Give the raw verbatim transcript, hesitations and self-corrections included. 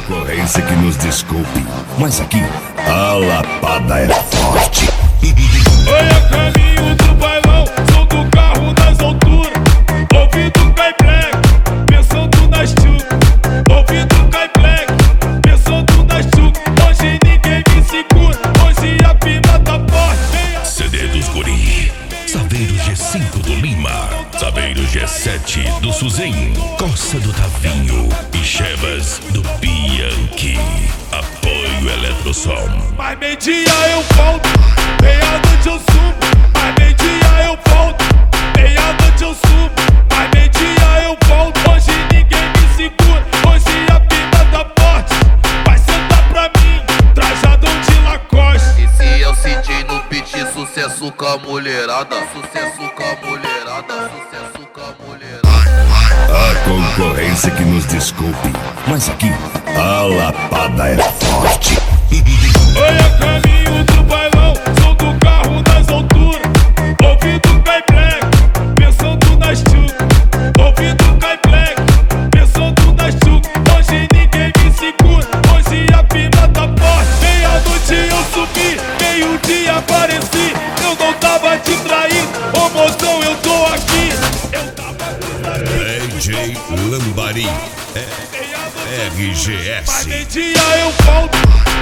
concorrência que nos desculpe, mas aqui a lapada é forte. Oi, a caminho do bailão, sou do carro nas alturas. Ouvindo Kai Black, pensando nas tchuk. Ouvindo Kai Black, pensando nas tchuk. Hoje ninguém me segura, hoje a pima tá forte. C D dos Guri, Saveiro G cinco do Lima, Saveiro G sete do Suzin, Coça do Tavinho e Chevas do Bianchi. Apoio Eletrosom. Mas meio-dia eu volto, meia-noite eu subo. Mas meio-dia eu volto, meia-noite eu subo. Mas meio-dia eu volto, hoje ninguém me segura. Hoje a pima tá forte, vai sentar pra mim, trajadão de Lacoste. Esse é o C J no beat, sucesso com a mulherada. Sucesso com a mulherada, sucesso com a mulherada. A concorrência que nos desculpe, mas aqui a lapada é forte. Oi, a caminho do bailão, sou do carro nas alturas. Ouvindo Kai Black, pensando nas tchuk. Ouvindo Kai Black, pensando nas tchuk. Hoje ninguém me segura, hoje a pima tá forte. Meia-noite eu subi, meio-dia apareci. Eu não tava te traindo, ô mozão, eu tô aqui. Eu tava D J Lambari, é R G S. Mas meio-dia eu volto,